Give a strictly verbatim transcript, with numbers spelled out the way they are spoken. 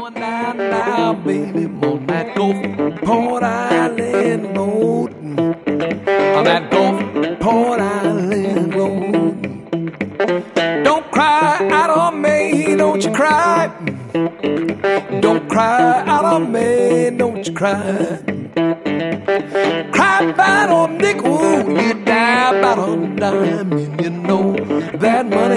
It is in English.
going down now, baby, on that Gulfport Island Road. On that Gulfport Island Road. Don't cry out on me, don't you cry. Don't cry out on me, don't you cry. Cry about on nickel, you die about on dime, and you know that money